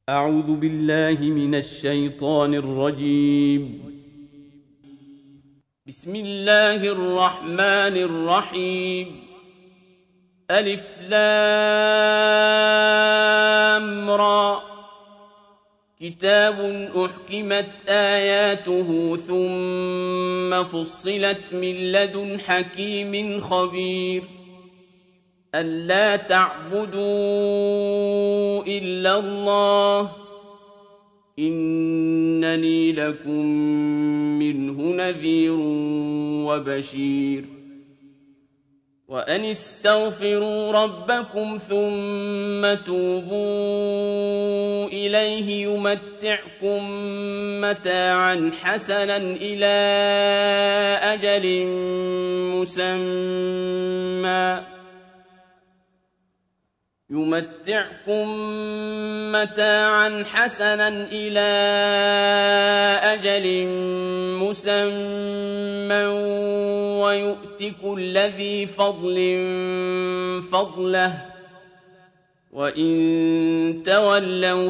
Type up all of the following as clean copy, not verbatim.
أعوذ بالله من الشيطان الرجيم. بسم الله الرحمن الرحيم. ألف لام را. كتاب أحكمت آياته ثم فصلت من لدن حكيم خبير. ألا تعبدوا إلا الله إنني لكم منه نذير وبشير. وأن استغفروا ربكم ثم توبوا إليه يمتعكم متاعا حسنا إلى أجل مسمى ويؤت كل ذي فضل فضله وإن تولوا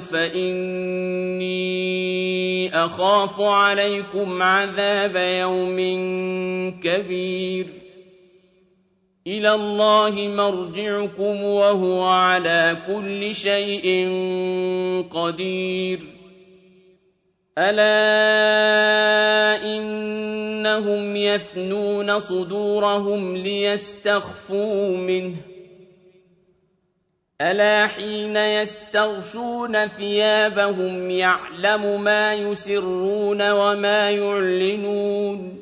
فإني أخاف عليكم عذاب يوم كبير. إلى الله مرجعكم وهو على كل شيء قدير. ألا إنهم يثنون صدورهم ليستخفوا منه ألا حين يستغشون ثيابهم يعلم ما يسرون وما يعلنون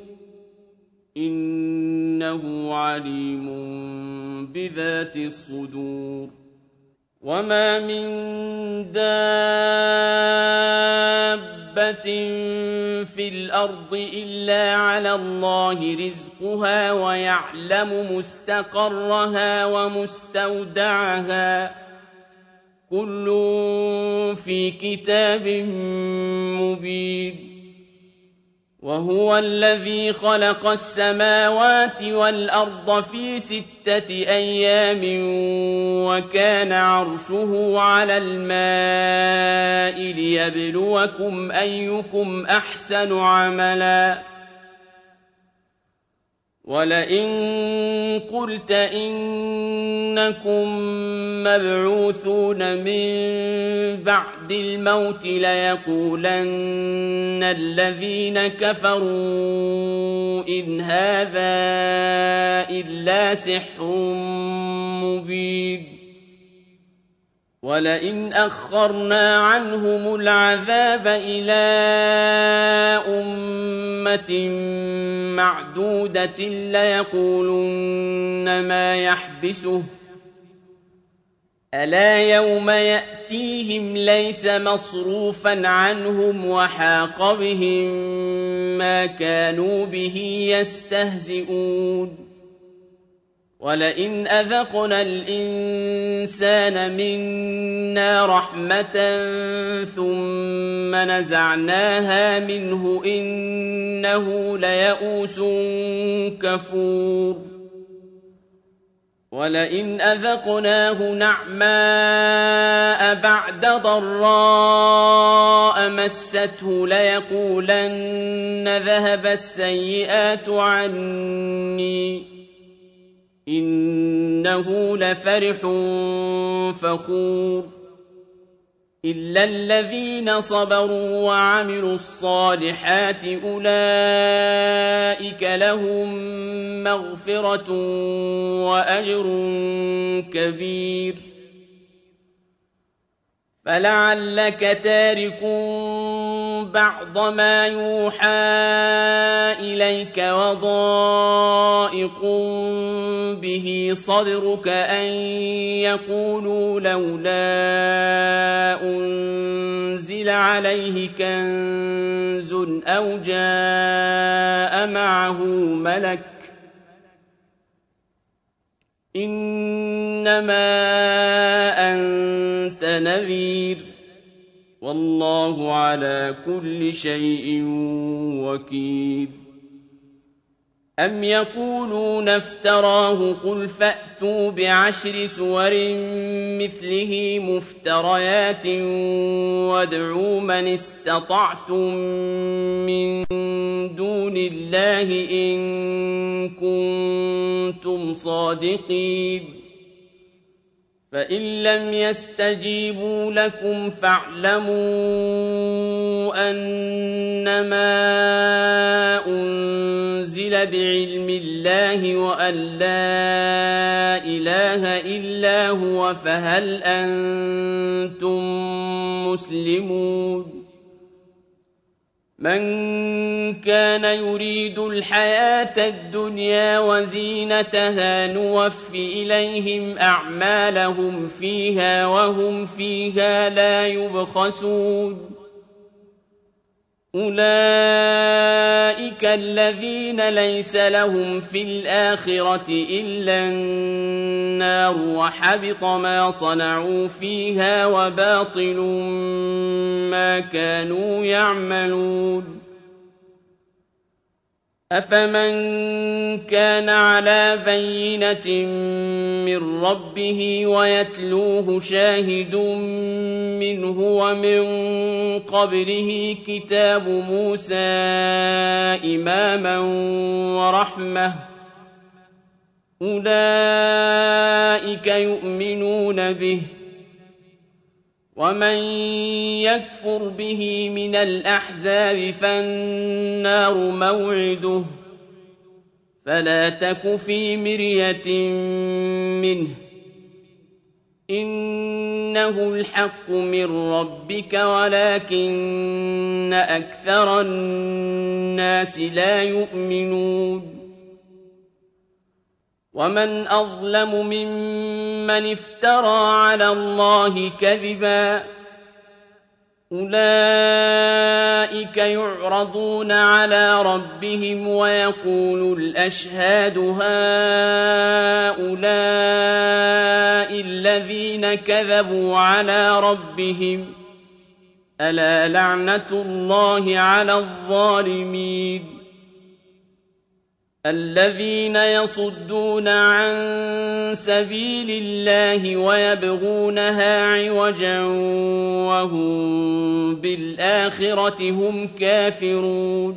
إنه عليم بذات الصدور. وما من دابة في الأرض إلا على الله رزقها ويعلم مستقرها ومستودعها كل في كتاب مبين. وهو الذي خلق السماوات والأرض في 6 أيام وكان عرشه على الماء ليبلوكم أيكم أحسن عملا. ولئن قلت إنكم مبعوثون من بعد الموت ليقولن الذين كفروا إن هذا إلا سحر مبين. ولئن أخرنا عنهم العذاب إلى أمة معدودة ليقولن ما يحبسه ألا يوم يأتيهم ليس مصروفا عنهم وحاق بهم ما كانوا به يستهزئون. ولئن أذقنا الإنسان منا رحمة ثم نزعناها منه إنه ليئوس كفور. ولئن أذقناه نعماء بعد ضراء مسته ليقولن ذهب السيئات عني إنه لفرح فخور. إلا الذين صبروا وعملوا الصالحات أولئك لهم مغفرة وأجر كبير. فلعلك تارك بعض ما يوحى إليك وضائق به صدرك أن يقولوا لولا أنزل عليه كنز أو جاء معه ملك إنما أنت نذير والله على كل شيء وكيل. أَمْ يَقُولُونَ افْتَرَاهُ قُلْ فَأْتُوا بِعَشْرِ سُوَرٍ مِثْلِهِ مُفْتَرَيَاتٍ وَادْعُوا مَنِ اسْتَطَعْتُم مِّن دُونِ اللَّهِ إِن كُنتُمْ صَادِقِينَ فَإِن لَّمْ يَسْتَجِيبُوا لَكُمْ فَاعْلَمُوا أَنَّمَا أُنزِلَ بِعِلْمِ اللَّهِ وَأَن لَّا إِلَٰهَ إِلَّا هُوَ فَهَلْ أَنتُم مسلمون مَن كَانَ يُرِيدُ الْحَيَاةَ الدُّنْيَا وَزِينَتَهَا نُوَفِّ إِلَيْهِمْ أَعْمَالَهُمْ فِيهَا وَهُمْ فِيهَا لَا يُبْخَسُونَ أُولَٰئِكَ الَّذِينَ لَيْسَ لَهُمْ فِي الْآخِرَةِ إِلَّا النَّارُ وَحَبِطَ مَا صَنَعُوا فِيهَا وَبَاطِلٌ مَّا كَانُوا يَعْمَلُونَ أَفَمَن كَانَ عَلَىٰ بَيِّنَةٍ مِّن رَّبِّهِ وَيَتْلُوهُ شَاهِدٌ مِّنْهُ وَمِن قَبْلِهِ كِتَابُ مُوسَىٰ إِمَامًا وَرَحْمَةً ۚ أُولَٰئِكَ يُؤْمِنُونَ بِهِ ۚ وَمَن يَكْفُرْ بِهِ مِنَ الْأَحْزَابِ فَالنَّارُ مَوْعِدُهُ ۚ فَلَا تَكُ فِي مِرْيَةٍ مِّنْهُ ۚ إِنَّهُ الْحَقُّ مِن رَّبِّكَ وَلَٰكِنَّ أَكْثَرَ النَّاسِ لَا يُؤْمِنُونَ وَمَنْ أَظْلَمُ مِمَّنِ افْتَرَىٰ عَلَى اللَّهِ كَذِبًا أُولَٰئِكَ يُعْرَضُونَ عَلَىٰ رَبِّهِمْ وَيَقُولُ الْأَشْهَادُ هَٰؤُلَاءِ الَّذِينَ كَذَبُوا عَلَىٰ رَبِّهِمْ ۚ أَلَا لَعْنَةُ اللَّهِ عَلَى الظَّالِمِينَ الَّذِينَ يَصُدُّونَ عَن سَبِيلِ اللَّهِ وَيَبْغُونَهَا عِوَجًا وَهُم بِالْآخِرَةِ هُمْ كَافِرُونَ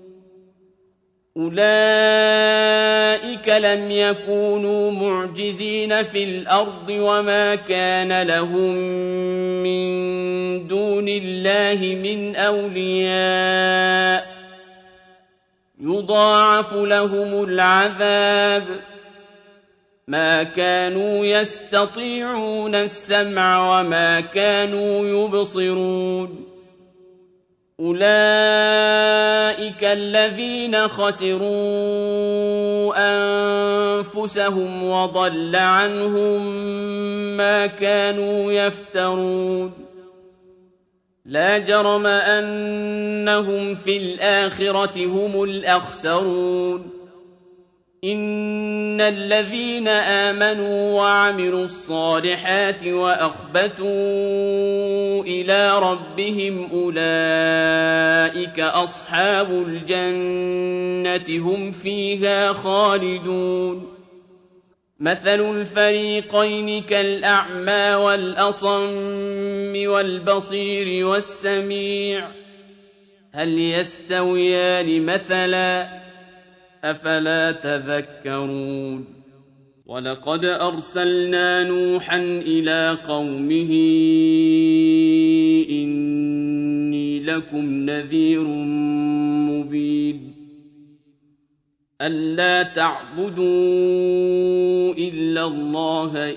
أُولَٰئِكَ لَمْ يَكُونُوا مُعْجِزِينَ فِي الْأَرْضِ وَمَا كَانَ لَهُم مِّن دُونِ اللَّهِ مِنْ أَوْلِيَاءَ يُضَاعَفُ لَهُمُ الْعَذَابُ ۚ مَا كَانُوا يَسْتَطِيعُونَ السَّمْعَ وَمَا كَانُوا يُبْصِرُونَ أُولَٰئِكَ الَّذِينَ خَسِرُوا أَنفُسَهُمْ وَضَلَّ عَنْهُم مَّا كَانُوا يَفْتَرُونَ لَا جَرَمَ أَنَّهُمْ فِي الْآخِرَةِ هُمُ الْأَخْسَرُونَ إِنَّ الَّذِينَ آمَنُوا وَعَمِلُوا الصَّالِحَاتِ وَأَخْبَتُوا إِلَىٰ رَبِّهِمْ أُولَٰئِكَ أَصْحَابُ الْجَنَّةِ هُمْ فِيهَا خَالِدُونَ مَثَلُ الْفَرِيقَيْنِ كَالْأَعْمَىٰ وَالْأَصَمِّ وَالْبَصِيرِ وَالسَّمِيعِ ۚ هَلْ يَسْتَوِيَانِ مَثَلًا ۚ أَفَلَا تَذَكَّرُونَ وَلَقَدْ أَرْسَلْنَا نُوحًا إِلَىٰ قَوْمِهِ إِنِّي لَكُمْ نَذِيرٌ مُّبِينٌ أَلَّا تَعْبُدُوا إِلَّا اللَّهَ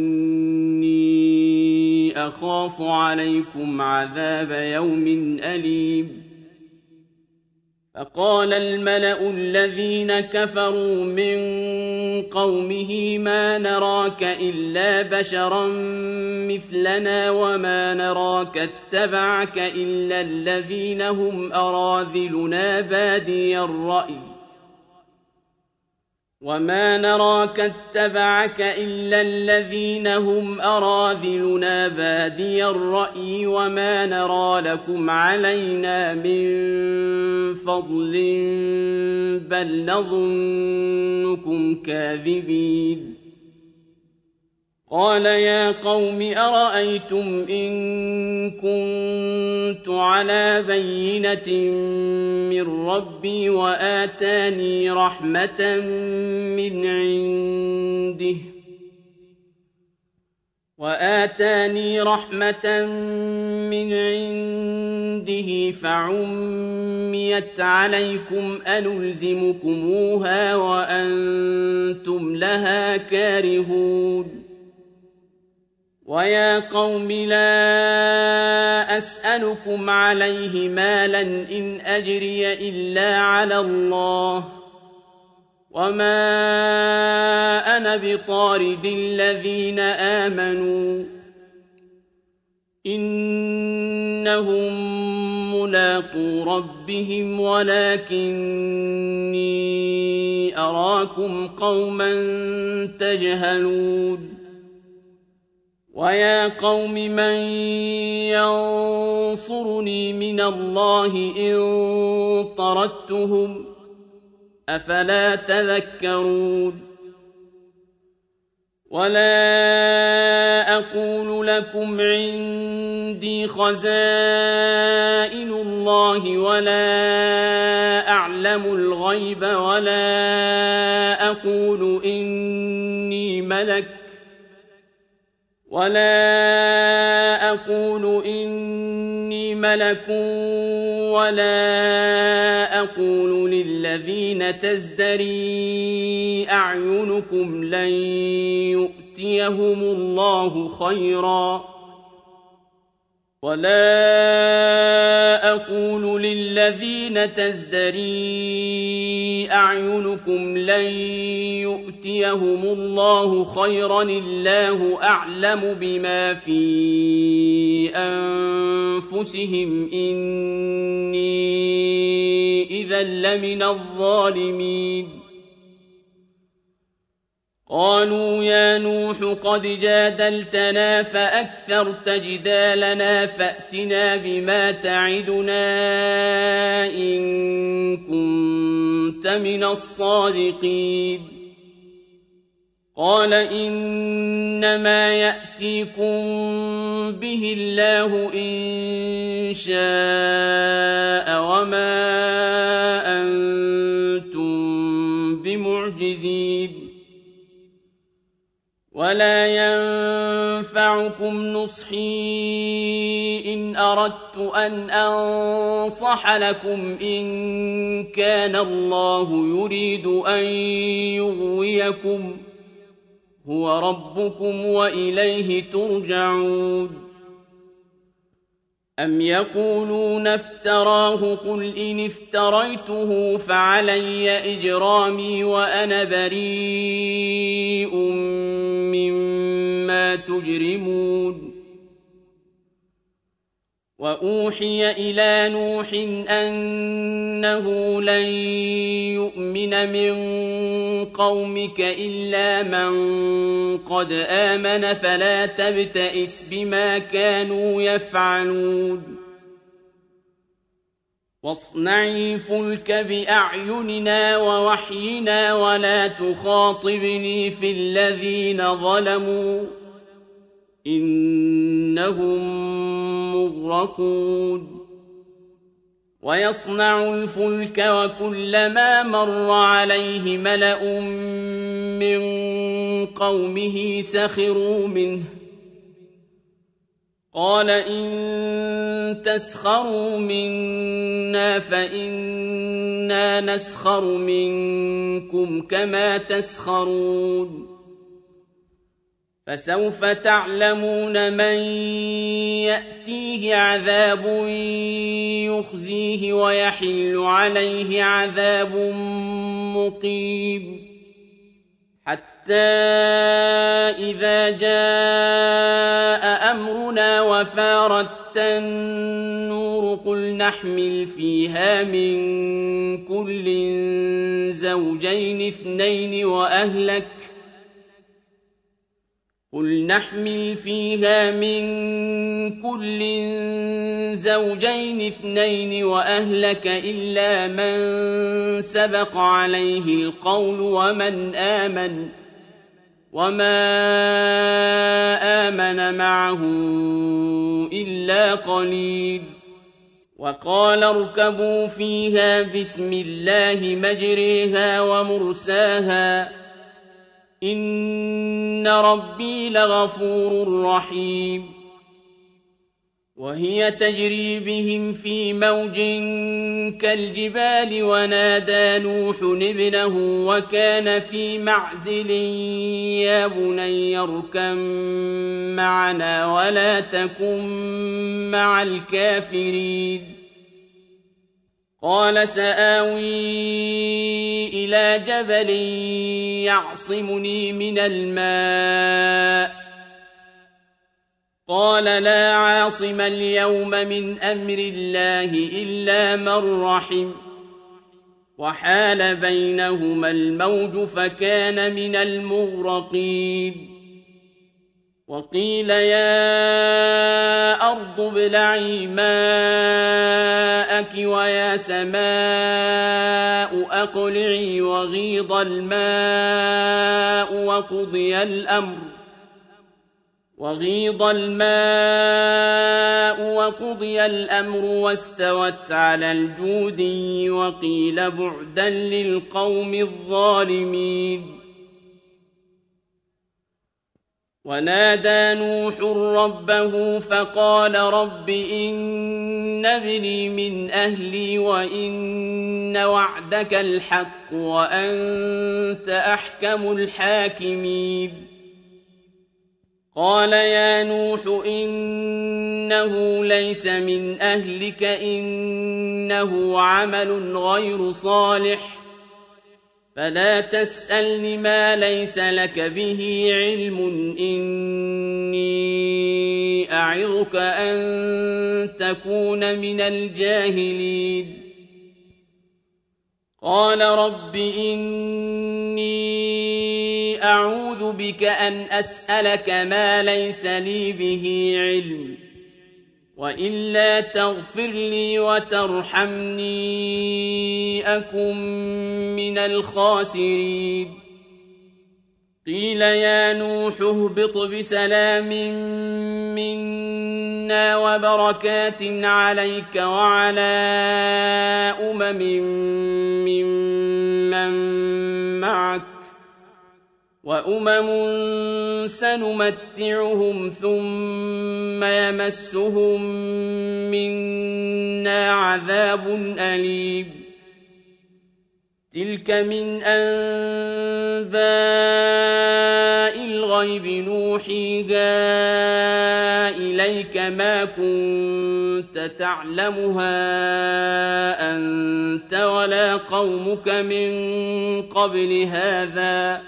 إِنِّي أَخَافُ عَلَيْكُمْ عَذَابَ يَوْمٍ أَلِيمٍ فَقَالَ الْمَلَأُ الَّذِينَ كَفَرُوا مِن قَوْمِهِ مَا نَرَاكَ إِلَّا بَشَرًا مِّثْلَنَا وَمَا نَرَاكَ اتَّبَعَكَ إِلَّا الَّذِينَ هُمْ أَرَاذِلُنَا بَادِيَ الرَّأْيِ وما نراك اتبعك إلا الذين هم أراذلنا بادي الرأي وما نرى لكم علينا من فضل بل نظنكم كاذبين قال يا قوم أرأيتم إن كنت على بينة من ربي وآتاني رحمة من عنده فعميت عليكم أنلزمكموها وأنتم لها كارهون ويا قوم لا أسألكم عليه مالا إن أجري إلا على الله وما أنا بطارد الذين آمنوا إنهم ملاقو ربهم ولكني أراكم قوما تجهلون ويا قوم من ينصرني من الله إن طردتهم أفلا تذكرون ولا أقول لكم عندي خزائن الله ولا أعلم الغيب ولا أقول إني ملك ولا أقول للذين تزدري أعينكم لن يؤتيهم الله خيرا الله أعلم بما في أنفسهم إني إذا لمن الظالمين قالوا يا نوح قد جادلتنا فأكثرت جدالنا فأتنا بما تعدنا إن كنت من الصادقين قال إنما يأتيكم به الله إن شاء وما أنتم بمعجزين ولا ينفعكم نصحي إن أردت أن أنصح لكم إن كان الله يريد أن يغويكم هو ربكم وإليه ترجعون أم يقولون افتراه قل إن افتريته فعلي إجرامي وأنا بريء مما تجرمون وأوحي إلى نوح أنه لن يؤمن من قومك إلا من قد آمن فلا تبتئس بما كانوا يفعلون واصنع الفلك بأعيننا ووحينا ولا تخاطبني في الذين ظلموا إنهم مغرقون ويصنع الفلك وكلما مر عليه ملأ من قومه سخروا منه قال إن تسخروا منا فإنا نسخر منكم كما تسخرون فسوف تعلمون من يأتيه عذاب يخزيه ويحل عليه عذاب مقيم حتى إذا جاء أمرنا وفارت النور قل نحمل فيها من كل زوجين اثنين وأهلك إلا من سبق عليه القول وما آمن معه إلا قليل وقال اركبوا فيها بسم الله مجريها ومرساها إن ربي لغفور رحيم وهي تجري بهم في موج كالجبال ونادى نوح ابنه وكان في معزل يا بني اركب معنا ولا تكن مع الكافرين قال سآوي إلى جبل يعصمني من الماء قال لا عاصم اليوم من أمر الله إلا من رحم وحال بينهما الموج فكان من المغرقين وقيل يا أرض ابلعي ماءك ويا سماء أقلعي وغيض الماء وقضي الأمر واستوت على الجودي وقيل بعدا للقوم الظالمين ونادى نوح ربه فقال رب إن ابني من أهلي وإن وعدك الحق وأنت أحكم الحاكمين قال يا نوح إنه ليس من أهلك إنه عمل غير صالح فلا تسألني ما ليس لك به علم إني أعظك أن تكون من الجاهلين قال رب إني أعوذ بك أن أسألك ما ليس لي به علم وإلا تغفر لي وترحمني أكن من الخاسرين قيل يا نوح اهبط بسلام منا وبركات عليك وعلى ممن معك وأمم سنمتعهم ثم يمسهم منا عذاب أليم تلك من أنباء الغيب نوحيها إليك ما كنت تعلمها أنت ولا قومك من قبل هذا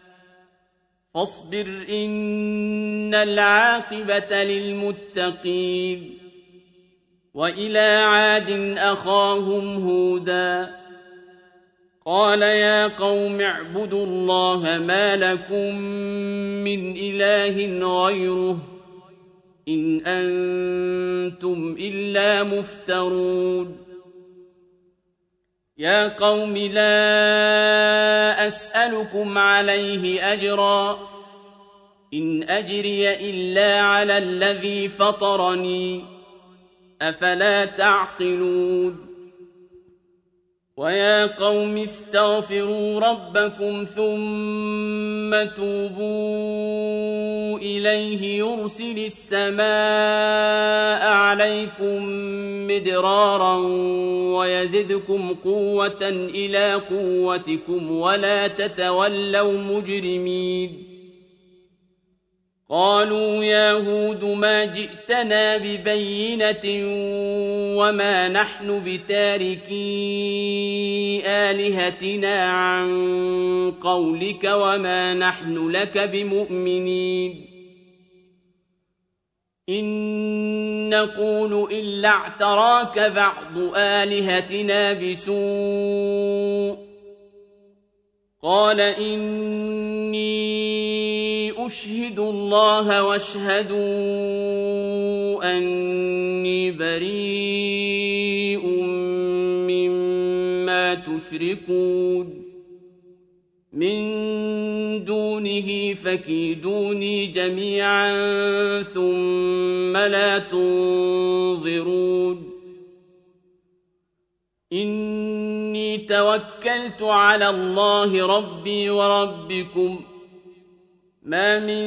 فاصبر إن العاقبة للمتقين وإلى عاد أخاهم هودا قال يا قوم اعبدوا الله ما لكم من إله غيره إن أنتم إلا مفترون يا قوم لا أسألكم عليه أجرا إن أجري إلا على الذي فطرني أفلا تعقلون ويا قوم استغفروا ربكم ثم توبوا إليه يرسل السماء عليكم مدرارا ويزدكم قوة إلى قوتكم ولا تتولوا مجرمين قالوا يا هود ما جئتنا ببينة وما نحن بتاركي آلهتنا عن قولك وما نحن لك بمؤمنين إن نقول إلا اعتراك بعض آلهتنا بسوء قال إني أشهد الله واشهدوا أني بريء مما تشركون من دونه فكيدوني جميعا ثم لا تنظرون إني توكلت على الله ربي وربكم ما من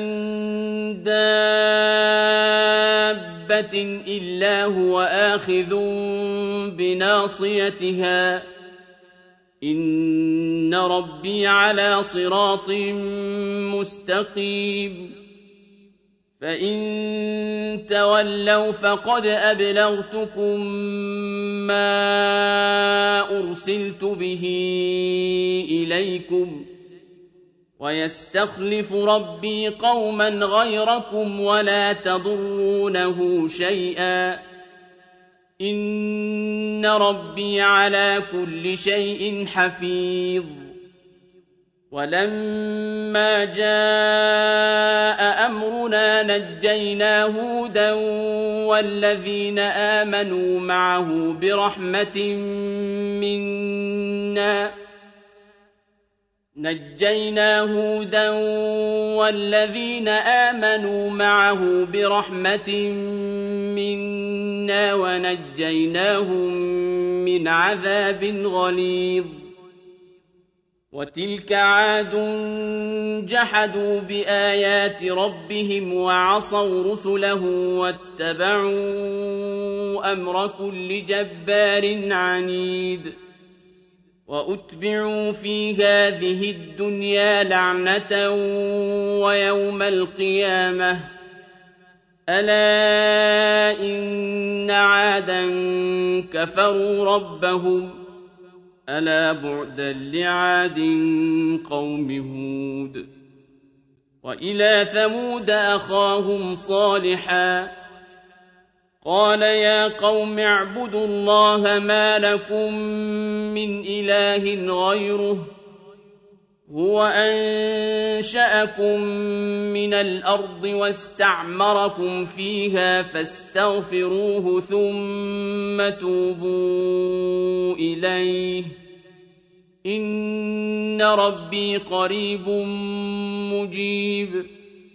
دابة إلا هو آخذ بناصيتها إن ربي على صراط مستقيم فإن تولوا فقد أبلغتكم ما أرسلت به إليكم ويستخلف ربي قوما غيركم ولا تضرونه شيئا إن ربي على كل شيء حفيظ ولما جاء أمرنا نجينا هودا والذين آمنوا معه برحمة منا ونجيناهم من عذاب غليظ وتلك عاد جحدوا بآيات ربهم وعصوا رسله واتبعوا أمر كل جبار عنيد وأتبعوا في هذه الدنيا لعنة ويوم القيامة ألا إن عادا كفروا ربهم ألا بعدا لعاد قوم هود وإلى ثمود أخاهم صالحا قال يا قوم اعبدوا الله ما لكم من إله غيره هو أنشأكم من الأرض واستعمركم فيها فاستغفروه ثم توبوا إليه إن ربي قريب مجيب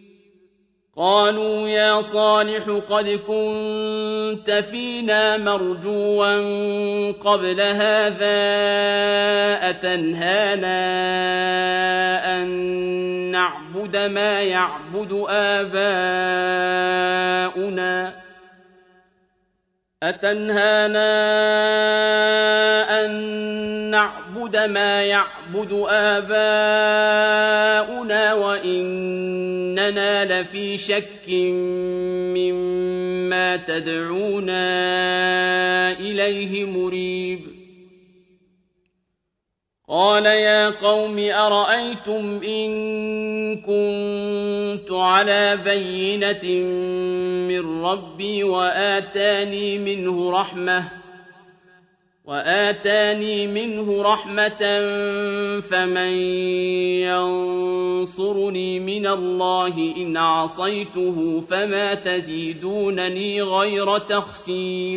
قالوا يا صالح قد كنت فينا مرجوا قبل هذا أتنهانا أن نعبد ما يعبد آباؤنا وإننا لفي شك مما تدعونا إليه مريب قال يا قوم أرأيتم إن كنت على بينة من ربي وآتاني منه رحمة فمن ينصرني من الله إن عصيته فما تزيدونني غير تخسير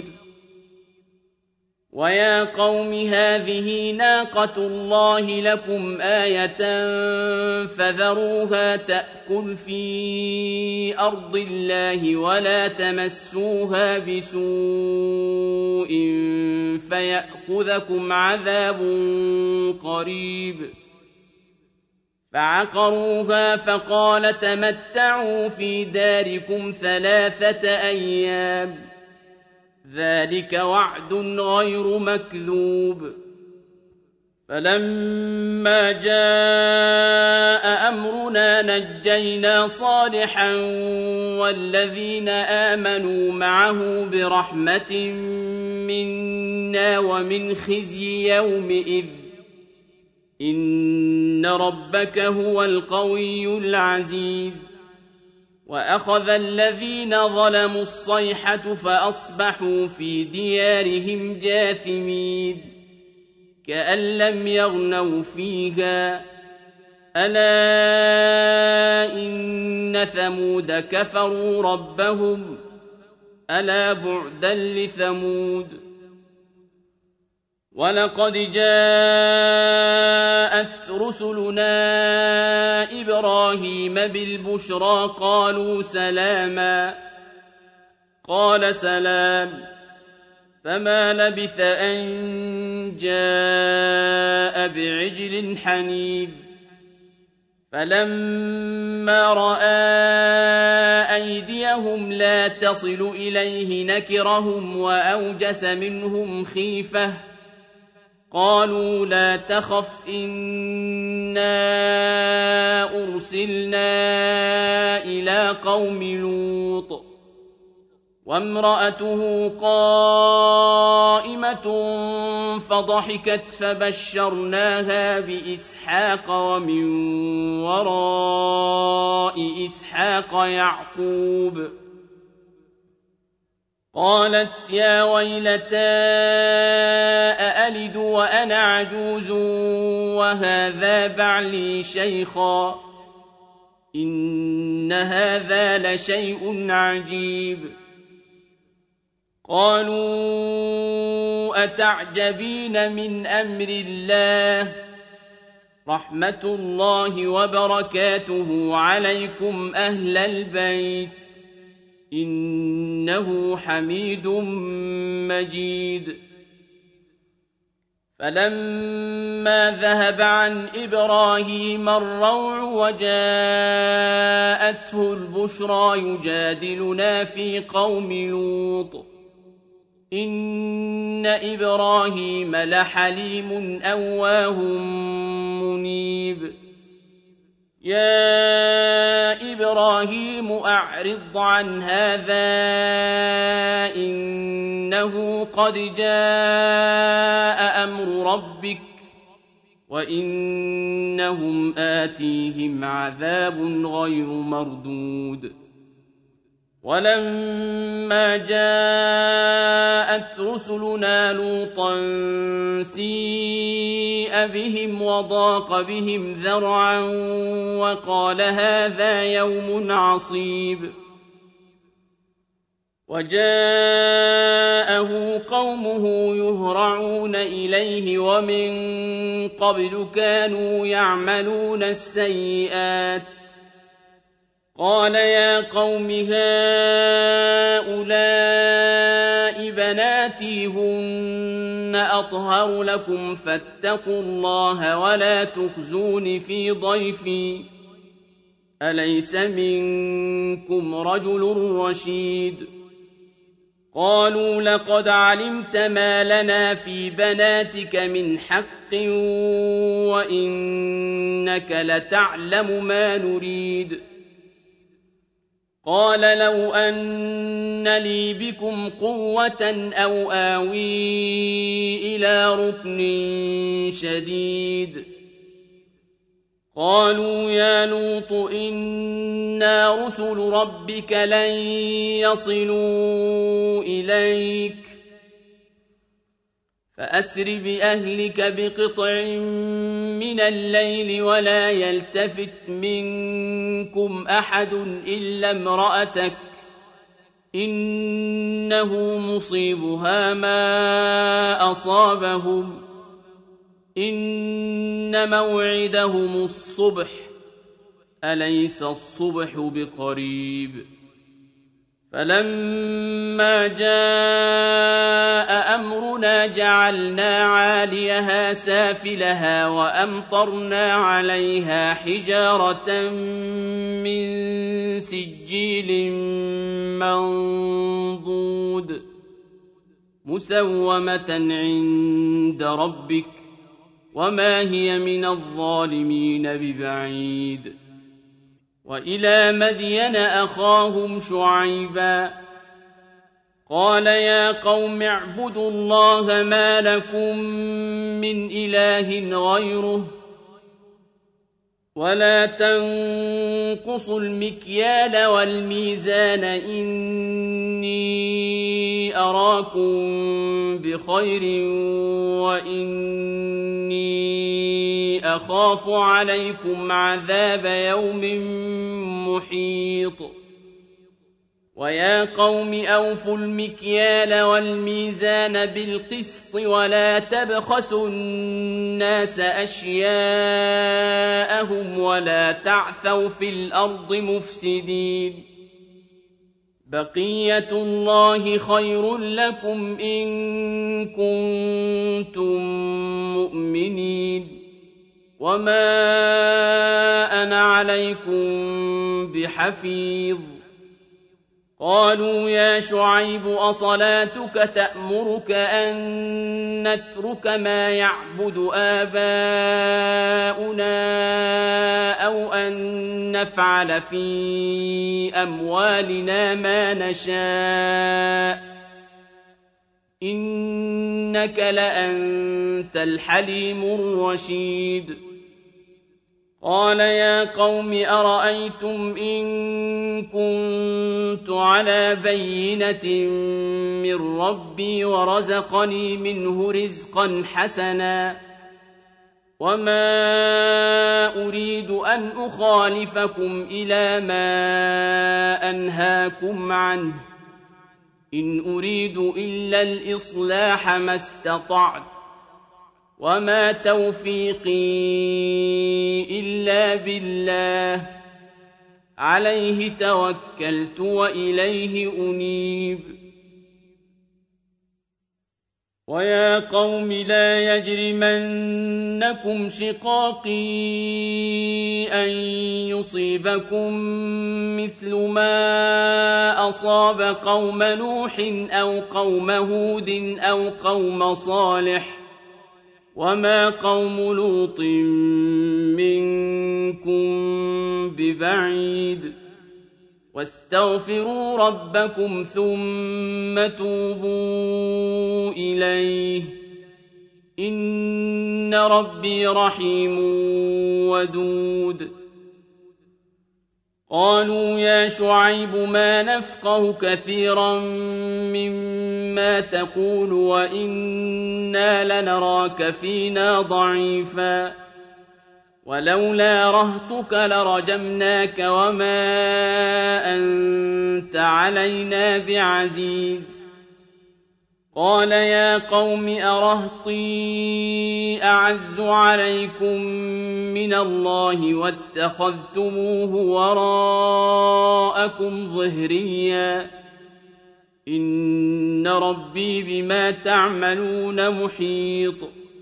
ويا قوم هذه ناقة الله لكم آية فذروها تأكل في أرض الله ولا تمسوها بسوء فيأخذكم عذاب قريب فعقروها فقال تمتعوا في داركم 3 أيام ذلك وعد غير مكذوب فلما جاء أمرنا نجينا صالحا والذين آمنوا معه برحمة منا ومن خزي يومئذ إن ربك هو القوي العزيز وأخذ الذين ظلموا الصيحة فأصبحوا في ديارهم جاثمين كأن لم يغنوا فيها ألا إن ثمود كفروا ربهم ألا بعدا لثمود ولقد جاءت رسلنا إبراهيم بالبشرى قالوا سلاما قال سلام فما لبث أن جاء بعجل حنيذ فلما رأى أيديهم لا تصل إليه نكرهم وأوجس منهم خيفة قالوا لا تخف إنا أرسلنا إلى قوم لوط وامرأته قائمة فضحكت فبشرناها بإسحاق ومن وراء إسحاق يعقوب قالت يا ويلتى أألد وأنا عجوز وهذا بعلي شيخا إن هذا لشيء عجيب قالوا أتعجبين من أمر الله رحمة الله وبركاته عليكم أهل البيت إنه حميد مجيد فلما ذهب عن إبراهيم الروع وجاءته البشرى يجادلنا في قوم لوط إن إبراهيم لحليم أواه منيب يا إبراهيم أعرض عن هذا إنه قد جاء أمر ربك وإنهم آتيهم عذاب غير مردود ولما جاءت رسلنا لوطا سيء بهم وضاق بهم ذرعا وقال هذا يوم عصيب وجاءه قومه يهرعون إليه ومن قبل كانوا يعملون السيئات قال يا قوم هؤلاء بناتي هن أطهر لكم فاتقوا الله ولا تخزون في ضيفي أليس منكم رجل رشيد قالوا لقد علمت ما لنا في بناتك من حق وإنك لتعلم ما نريد قال لو أن لي بكم قوة أو آوي إلى ركن شديد قالوا يا لوط إنا رسل ربك لن يصلوا إليك فأسر بأهلك بقطع من الليل ولا يلتفت منكم أحد إلا امرأتك إنه مصيبها ما أصابهم إن موعدهم الصبح أليس الصبح بقريب فلما جاء أمرنا جعلنا عاليها سافلها وأمطرنا عليها حجارة من سجيل منضود مسومة عند ربك وما هي من الظالمين ببعيد وإلى مدين أخاهم شعيبا قال يا قوم اعبدوا الله ما لكم من إله غيره ولا تنقصوا المكيال والميزان إني أراكم بخير وإني أخاف عليكم عذاب يوم محيط ويا قوم أوفوا المكيال والميزان بالقسط ولا تبخسوا الناس أشياءهم ولا تعثوا في الأرض مفسدين بقية الله خير لكم إن كنتم مؤمنين وما أنا عليكم بحفيظ قالوا يا شعيب أصلاتك تأمرك أن نترك ما يعبد آباؤنا أو أن نفعل في أموالنا ما نشاء إنك لأنت الحليم الرشيد قال يا قوم أرأيتم إن كنت على بينة من ربي ورزقني منه رزقا حسنا وما أريد أن أخالفكم إلى ما أنهاكم عنه إن أريد إلا الإصلاح ما استطعت وما توفيقي إلا بالله عليه توكلت وإليه أنيب ويا قوم لا يجرمنكم شقاقي أن يصيبكم مثل ما أصاب قوم نوح أو قوم هود أو قوم صالح وما قوم لوط منكم ببعيد واستغفروا ربكم ثم توبوا إليه إن ربي رحيم ودود قالوا يا شعيب ما نفقه كثيرا مما تقول وإنا لنراك فينا ضعيفا ولولا رهطك لرجمناك وما أنت علينا بعزيز قال يا قوم أرهطي أعز عليكم من الله واتخذتموه وراءكم ظهريا إن ربي بما تعملون محيط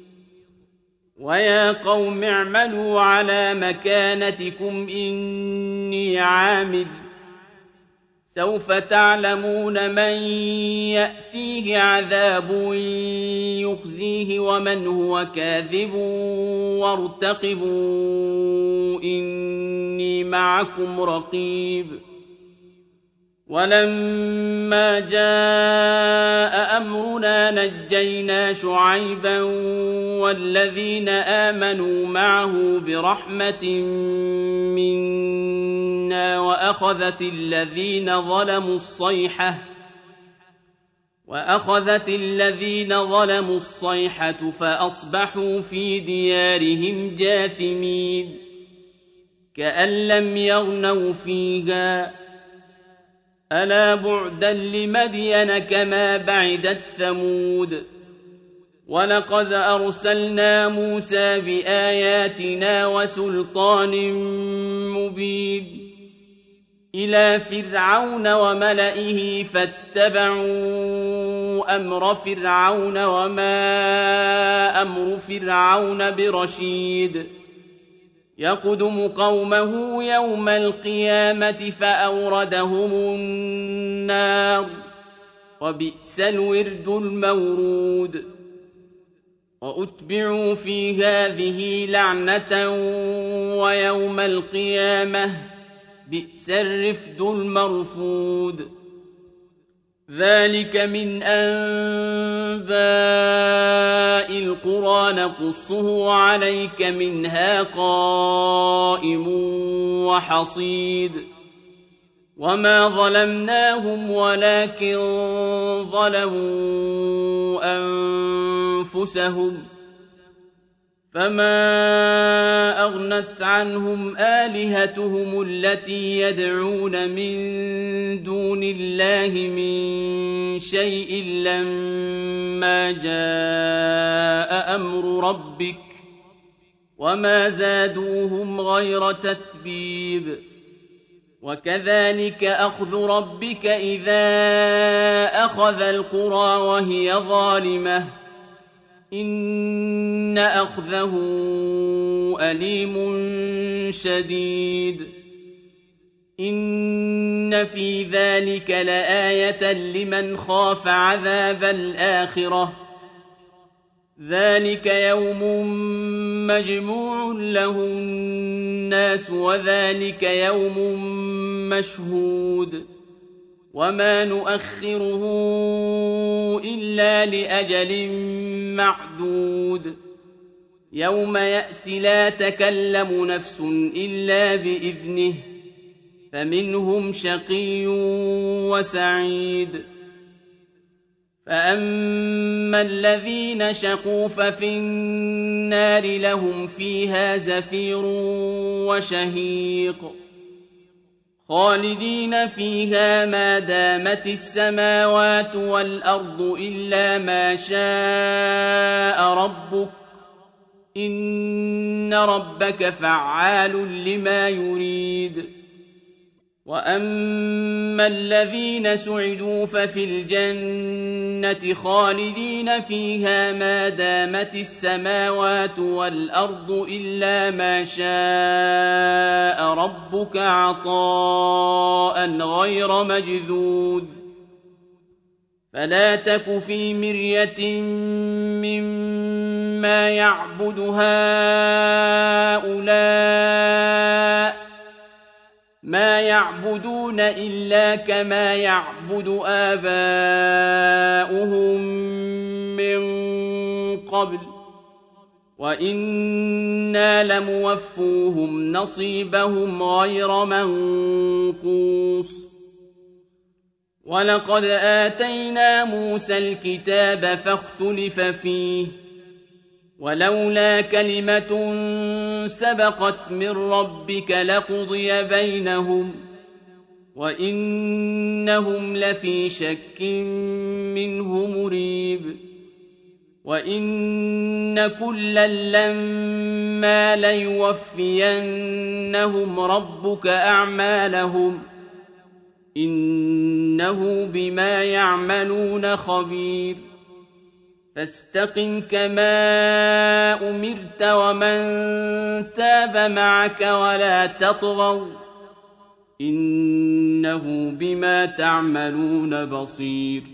ويا قوم اعملوا على مكانتكم إني عامل سوف تعلمون من يأتيه عذاب يخزيه ومن هو كاذب وارتقبوا إني معكم رقيب ولما جاء أمرنا نجينا شعيبا والذين آمنوا معه برحمة منا وأخذت الذين ظلموا الصيحة فأصبحوا في ديارهم جاثمين كأن لم يغنوا فيها ألا بعدا لمدين كما بعدت ثمود ولقد أرسلنا موسى بآياتنا وسلطان مبين إلى فرعون وملئه فاتبعوا أمر فرعون وما أمر فرعون برشيد يقدم قومه يوم القيامة فأوردهم النار وبئس الورد المورود وأتبعوا في هذه لعنة ويوم القيامة بئس الرفد المرفود ذلك من أنباء القرى نقصه عليك منها قائم وحصيد وما ظلمناهم ولكن ظلموا أنفسهم فما أغنت عنهم آلهتهم التي يدعون من دون الله من شيء لما جاء أمر ربك وما زادوهم غير تتبيب وكذلك أخذ ربك إذا أخذ القرى وهي ظالمة إن أخذه أليم شديد إن في ذلك لآية لمن خاف عذاب الآخرة ذلك يوم مجموع له الناس وذلك يوم مشهود وما نؤخره إلا لأجل معدود يوم يأتي لا تكلم نفس إلا بإذنه فمنهم شقي وسعيد فأما الذين شقوا ففي النار لهم فيها زفير وشهيق خالدين فيها ما دامت السماوات والأرض إلا ما شاء ربك إن ربك فعال لما يريد وأما الذين سعدوا ففي الجنة خالدين فيها ما دامت السماوات والأرض إلا ما شاء ربك عطاء غير مجذوذ فلا تك في مرية مما يعبد هؤلاء ما يعبدون إلا كما يعبد آباؤهم من قبل وإنا لموفوهم نصيبهم غير منقوص ولقد آتينا موسى الكتاب فاختلف فيه ولولا كلمة سبقت من ربك لقضي بينهم وإنهم لفي شك منه مريب وإن كلا لما ليوفينهم ربك أعمالهم إنه بما يعملون خبير فاستقم كما أمرت ومن تاب معك ولا تطغوا إنه بما تعملون بصير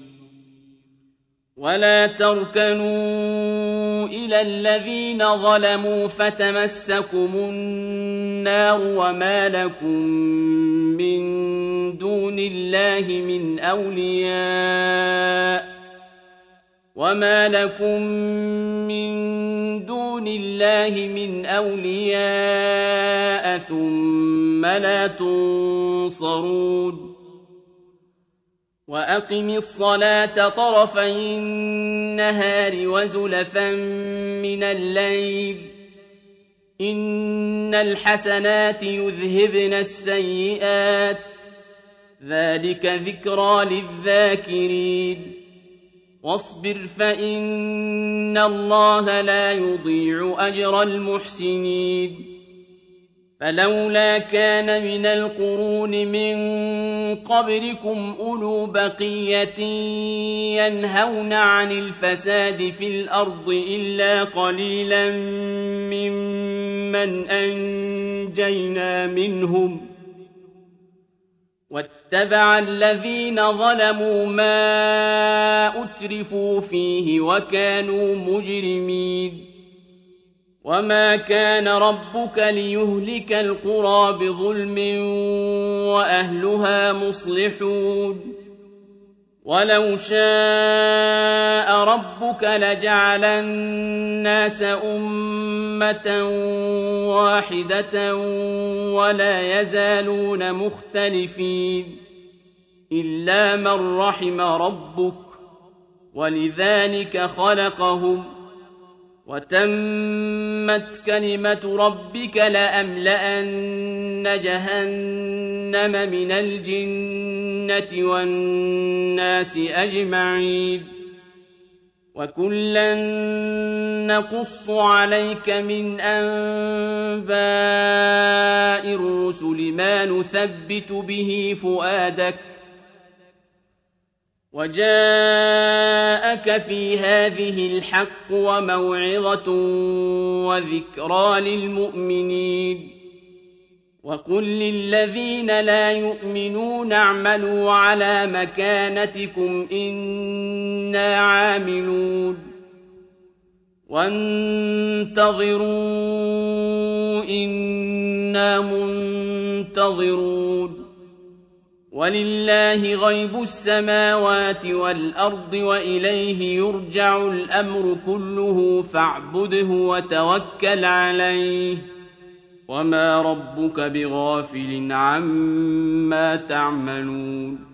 ولا تركنوا إلى الذين ظلموا فتمسكم النار وما لكم من دون الله من أولياء ثم لا تنصرون وأقم الصلاة طرفي النهار وزلفا من الليل إن الحسنات يذهبن السيئات ذلك ذكرى للذاكرين واصبر فإن الله لا يضيع أجر المحسنين فلولا كان من القرون من قبلكم أولو بقية ينهون عن الفساد في الأرض إلا قليلا ممن أنجينا منهم واتبع الذين ظلموا ما أترفوا فيه وكانوا مجرمين وما كان ربك ليهلك القرى بظلم وأهلها مصلحون ولو شاء ربك لجعل الناس أمة واحدة ولا يزالون مختلفين إلا من رحم ربك ولذلك خلقهم وتمت كلمة ربك لأملأن جهنم من الجنة والناس أجمعين وكلا نقص عليك من أنباء الرسل ما نثبت به فؤادك وجاءك في هذه الحق وموعظة وذكرى للمؤمنين وقل للذين لا يؤمنون اعملوا على مكانتكم إنا عاملون وانتظروا إنا منتظرون ولله غيب السماوات والأرض وإليه يرجع الأمر كله فاعبده وتوكل عليه وما ربك بغافل عما تعملون